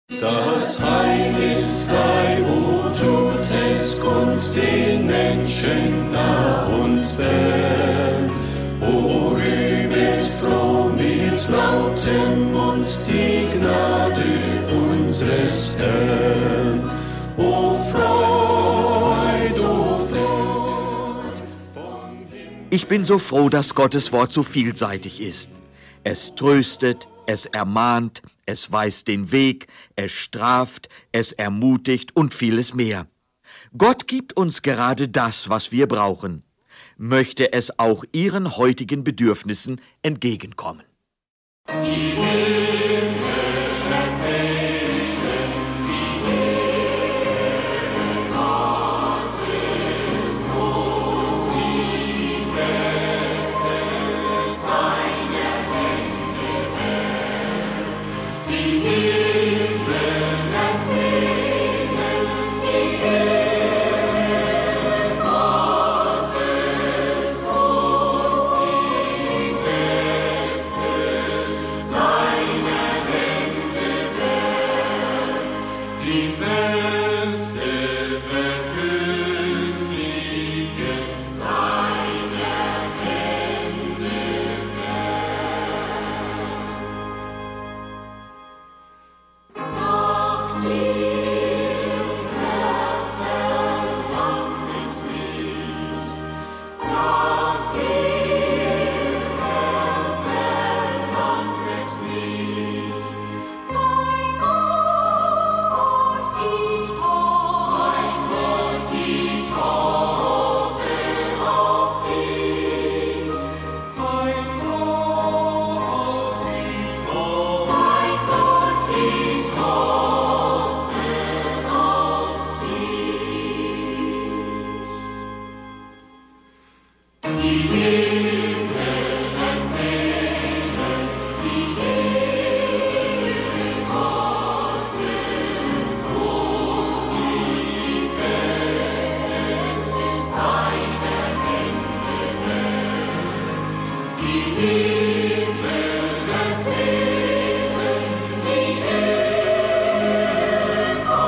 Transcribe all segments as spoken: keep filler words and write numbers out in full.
Das Heil ist frei, o tut es kund den Menschen nah und fern. O rühmet froh mit lautem Mund die Gnade unseres Herrn. O Freud, o Freud vom Himmel. Ich bin so froh, dass Gottes Wort so vielseitig ist. Es tröstet, es ermahnt, es weist den Weg, es straft, es ermutigt und vieles mehr. Gott gibt uns gerade das, was wir brauchen. Möchte es auch Ihren heutigen Bedürfnissen entgegenkommen. Die Himmel erzählen die Ehre Gottes und die Beste seiner Hände Werk. Die Himmel erzählen die Ehre Gottes und die Beste seiner Hände Werk. Die Beste verkündiget seiner Hände Werk. Nach dir, Herr, verlanget mich, nach dir, Herr, verlanget mich. Mein Gott, ich hoffe, mein Gott, ich hoffe auf dich. Mein Gott, ich hoffe, mein Gott, ich hoffe auf dich. Die Himmel erzählen die Ehre Gottes und die Beste seiner Hände Werk. Die Himmel erzählen die Ehre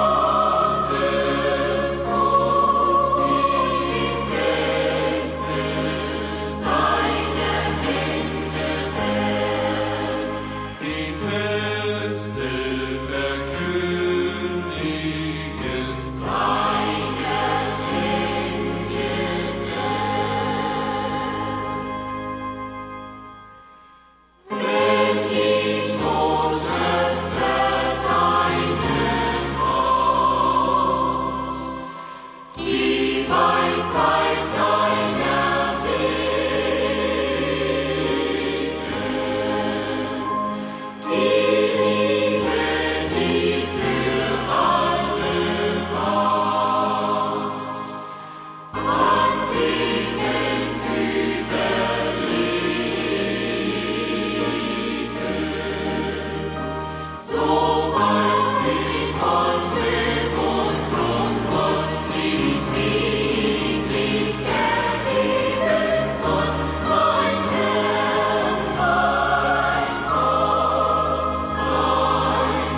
Gottes und die Beste seiner Hände Werk. Die Beste verkündiget seiner Hände Werk. Wenn ich, o Schöpfer, deine Macht, die Weisheit deiner Wege, die Liebe, die für alle wacht, anbetend überlege, so weiß ich von Bewunderung voll nicht, wie ich dich erheben soll, mein Herr, mein Gott, mein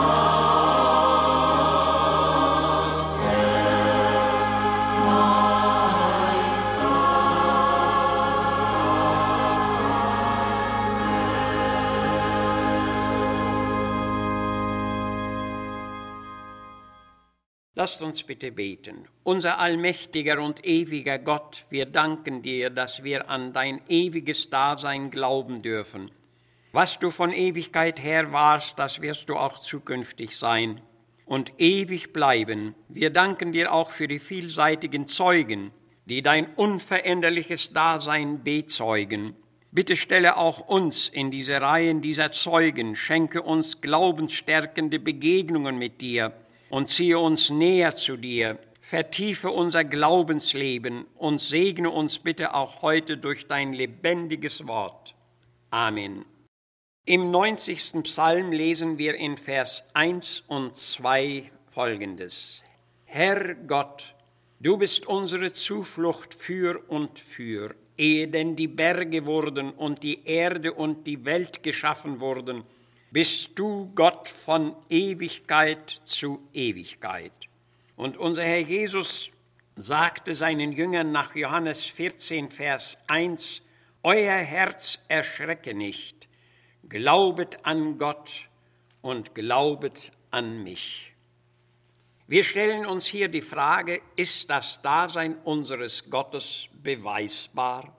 Lasst uns bitte beten. Unser allmächtiger und ewiger Gott, wir danken dir, dass wir an dein ewiges Dasein glauben dürfen. Was du von Ewigkeit her warst, das wirst du auch zukünftig sein und ewig bleiben. Wir danken dir auch für die vielseitigen Zeugen, die dein unveränderliches Dasein bezeugen. Bitte stelle auch uns in diese Reihen dieser Zeugen, schenke uns glaubensstärkende Begegnungen mit dir und ziehe uns näher zu dir, vertiefe unser Glaubensleben und segne uns bitte auch heute durch dein lebendiges Wort. Amen. Im neunzigsten Psalm lesen wir in Vers eins und zwei Folgendes. Herr Gott, du bist unsere Zuflucht für und für, ehe denn die Berge wurden und die Erde und die Welt geschaffen wurden. bist du Gott von Ewigkeit zu Ewigkeit. Und unser Herr Jesus sagte seinen Jüngern nach Johannes vierzehn, Vers eins, Euer Herz erschrecke nicht, glaubet an Gott und glaubet an mich. Wir stellen uns hier die Frage, ist das Dasein unseres Gottes beweisbar?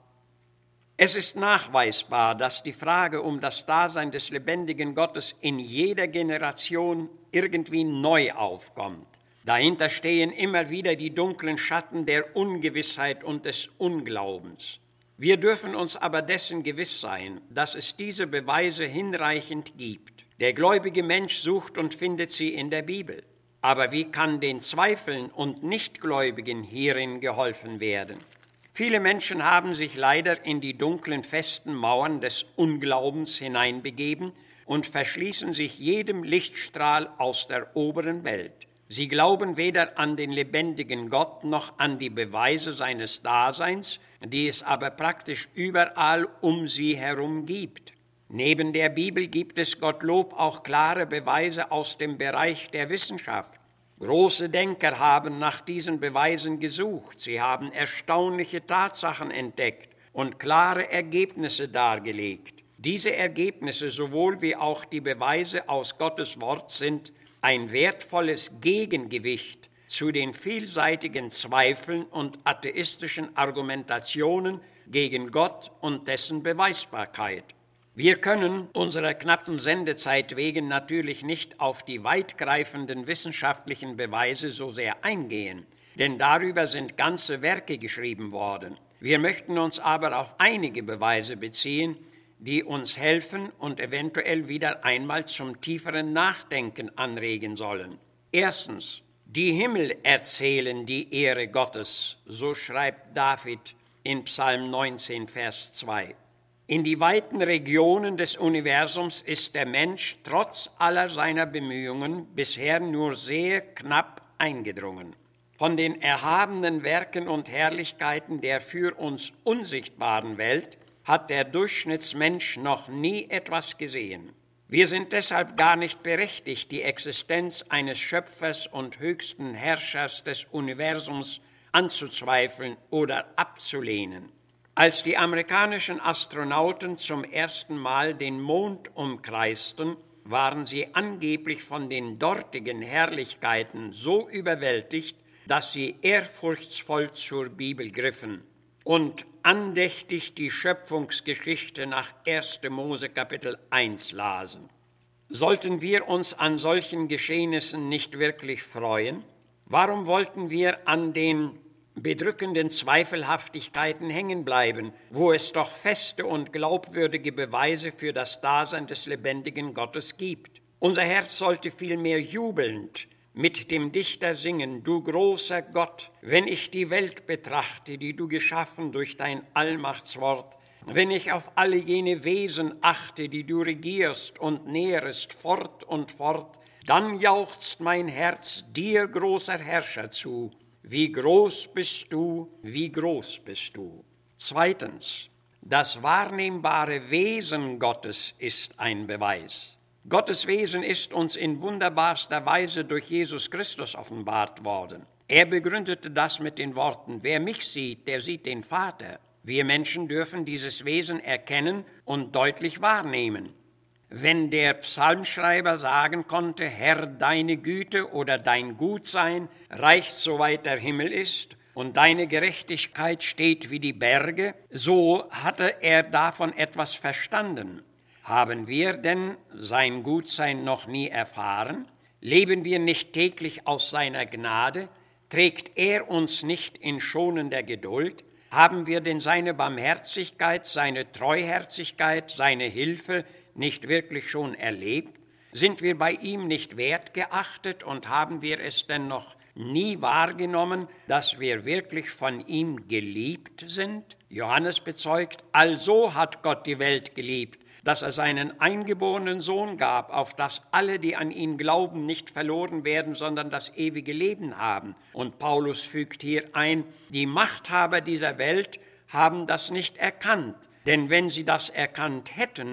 Es ist nachweisbar, dass die Frage um das Dasein des lebendigen Gottes in jeder Generation irgendwie neu aufkommt. Dahinter stehen immer wieder die dunklen Schatten der Ungewissheit und des Unglaubens. Wir dürfen uns aber dessen gewiss sein, dass es diese Beweise hinreichend gibt. Der gläubige Mensch sucht und findet sie in der Bibel. Aber wie kann den Zweifeln und Nichtgläubigen hierin geholfen werden? Viele Menschen haben sich leider in die dunklen, festen Mauern des Unglaubens hineinbegeben und verschließen sich jedem Lichtstrahl aus der oberen Welt. Sie glauben weder an den lebendigen Gott noch an die Beweise seines Daseins, die es aber praktisch überall um sie herum gibt. Neben der Bibel gibt es Gottlob auch klare Beweise aus dem Bereich der Wissenschaft. Große Denker haben nach diesen Beweisen gesucht. Sie haben erstaunliche Tatsachen entdeckt und klare Ergebnisse dargelegt. Diese Ergebnisse sowohl wie auch die Beweise aus Gottes Wort sind ein wertvolles Gegengewicht zu den vielseitigen Zweifeln und atheistischen Argumentationen gegen Gott und dessen Beweisbarkeit. Wir können unserer knappen Sendezeit wegen natürlich nicht auf die weitgreifenden wissenschaftlichen Beweise so sehr eingehen, denn darüber sind ganze Werke geschrieben worden. Wir möchten uns aber auf einige Beweise beziehen, die uns helfen und eventuell wieder einmal zum tieferen Nachdenken anregen sollen. Erstens, die Himmel erzählen die Ehre Gottes, so schreibt David in Psalm neunzehn, Vers zwei. In die weiten Regionen des Universums ist der Mensch trotz aller seiner Bemühungen bisher nur sehr knapp eingedrungen. Von den erhabenen Werken und Herrlichkeiten der für uns unsichtbaren Welt hat der Durchschnittsmensch noch nie etwas gesehen. Wir sind deshalb gar nicht berechtigt, die Existenz eines Schöpfers und höchsten Herrschers des Universums anzuzweifeln oder abzulehnen. Als die amerikanischen Astronauten zum ersten Mal den Mond umkreisten, waren sie angeblich von den dortigen Herrlichkeiten so überwältigt, dass sie ehrfurchtsvoll zur Bibel griffen und andächtig die Schöpfungsgeschichte nach erster Mose Kapitel eins lasen. Sollten wir uns an solchen Geschehnissen nicht wirklich freuen? Warum wollten wir an den bedrückenden Zweifelhaftigkeiten hängen bleiben, wo es doch feste und glaubwürdige Beweise für das Dasein des lebendigen Gottes gibt? Unser Herz sollte vielmehr jubelnd mit dem Dichter singen, du großer Gott, wenn ich die Welt betrachte, die du geschaffen durch dein Allmachtswort, wenn ich auf alle jene Wesen achte, die du regierst und nährest fort und fort, dann jauchzt mein Herz dir, großer Herrscher, zu. Wie groß bist du, wie groß bist du. Zweitens, das wahrnehmbare Wesen Gottes ist ein Beweis. Gottes Wesen ist uns in wunderbarster Weise durch Jesus Christus offenbart worden. Er begründete das mit den Worten, wer mich sieht, der sieht den Vater. Wir Menschen dürfen dieses Wesen erkennen und deutlich wahrnehmen. Wenn der Psalmschreiber sagen konnte, Herr, deine Güte oder dein Gutsein reicht, soweit der Himmel ist, und deine Gerechtigkeit steht wie die Berge, so hatte er davon etwas verstanden. Haben wir denn sein Gutsein noch nie erfahren? Leben wir nicht täglich aus seiner Gnade? Trägt er uns nicht in schonender Geduld? Haben wir denn seine Barmherzigkeit, seine Treuherzigkeit, seine Hilfe nicht wirklich schon erlebt? Sind wir bei ihm nicht wertgeachtet und haben wir es denn noch nie wahrgenommen, dass wir wirklich von ihm geliebt sind? Johannes bezeugt, also hat Gott die Welt geliebt, dass er seinen eingeborenen Sohn gab, auf dass alle, die an ihn glauben, nicht verloren werden, sondern das ewige Leben haben. Und Paulus fügt hier ein, die Machthaber dieser Welt haben das nicht erkannt, denn wenn sie das erkannt hätten,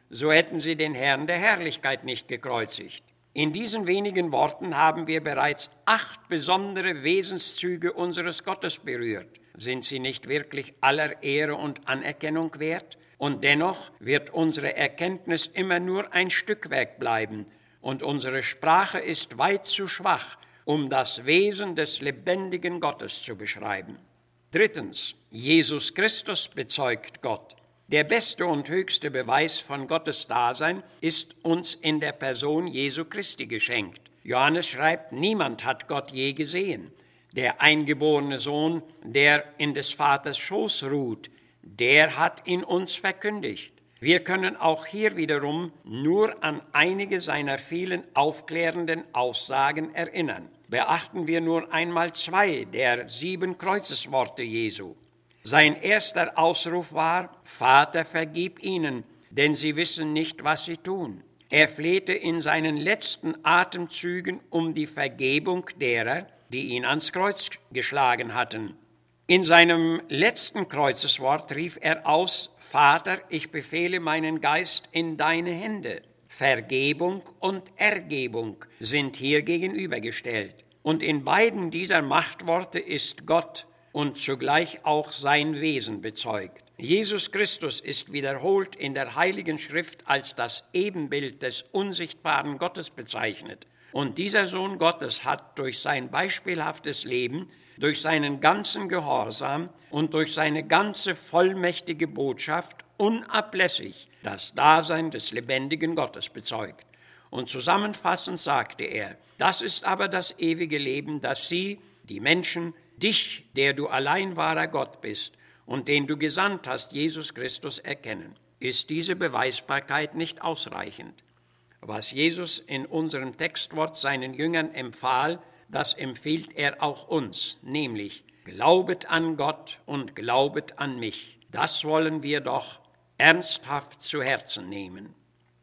so hätten sie den Herrn der Herrlichkeit nicht gekreuzigt. In diesen wenigen Worten haben wir bereits acht besondere Wesenszüge unseres Gottes berührt. Sind sie nicht wirklich aller Ehre und Anerkennung wert? Und dennoch wird unsere Erkenntnis immer nur ein Stückwerk bleiben und unsere Sprache ist weit zu schwach, um das Wesen des lebendigen Gottes zu beschreiben. Drittens, Jesus Christus bezeugt Gott. Der beste und höchste Beweis von Gottes Dasein ist uns in der Person Jesu Christi geschenkt. Johannes schreibt, niemand hat Gott je gesehen. Der eingeborene Sohn, der in des Vaters Schoß ruht, der hat ihn uns verkündigt. Wir können auch hier wiederum nur an einige seiner vielen aufklärenden Aussagen erinnern. Beachten wir nur einmal zwei der sieben Kreuzesworte Jesu. Sein erster Ausruf war, Vater, vergib ihnen, denn sie wissen nicht, was sie tun. Er flehte in seinen letzten Atemzügen um die Vergebung derer, die ihn ans Kreuz geschlagen hatten. In seinem letzten Kreuzeswort rief er aus, Vater, ich befehle meinen Geist in deine Hände. Vergebung und Ergebung sind hier gegenübergestellt. Und in beiden dieser Machtworte ist Gott und zugleich auch sein Wesen bezeugt. Jesus Christus ist wiederholt in der Heiligen Schrift als das Ebenbild des unsichtbaren Gottes bezeichnet. Und dieser Sohn Gottes hat durch sein beispielhaftes Leben, durch seinen ganzen Gehorsam und durch seine ganze vollmächtige Botschaft unablässig das Dasein des lebendigen Gottes bezeugt. Und zusammenfassend sagte er, das ist aber das ewige Leben, dass sie, die Menschen, dich, der du allein wahrer Gott bist und den du gesandt hast, Jesus Christus, erkennen. Ist diese Beweisbarkeit nicht ausreichend? Was Jesus in unserem Textwort seinen Jüngern empfahl, das empfiehlt er auch uns, nämlich glaubet an Gott und glaubet an mich. Das wollen wir doch ernsthaft zu Herzen nehmen.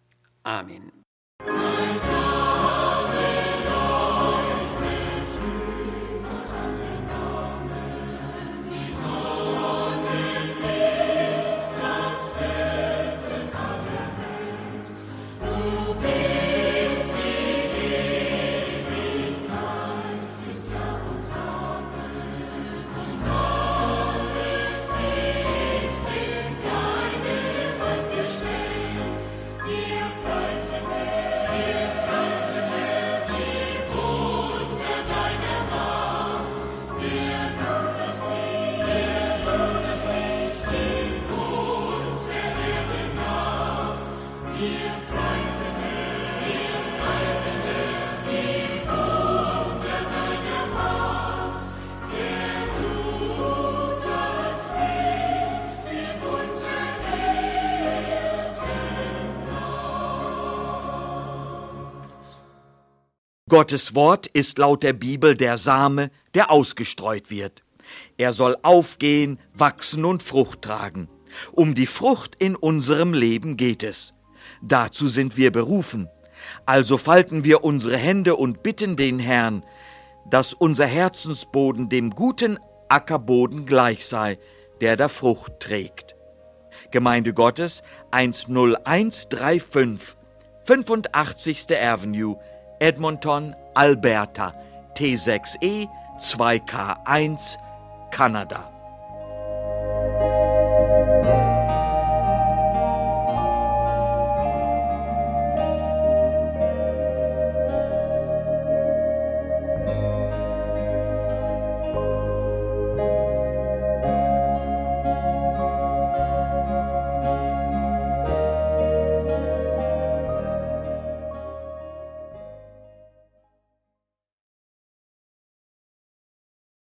Amen. Gottes Wort ist laut der Bibel der Same, der ausgestreut wird. Er soll aufgehen, wachsen und Frucht tragen. Um die Frucht in unserem Leben geht es. Dazu sind wir berufen. Also falten wir unsere Hände und bitten den Herrn, dass unser Herzensboden dem guten Ackerboden gleich sei, der da Frucht trägt. Gemeinde Gottes eins null eins drei fünf, fünfundachtzigste Avenue, Edmonton, Alberta, T sechs E zwei K eins, Kanada.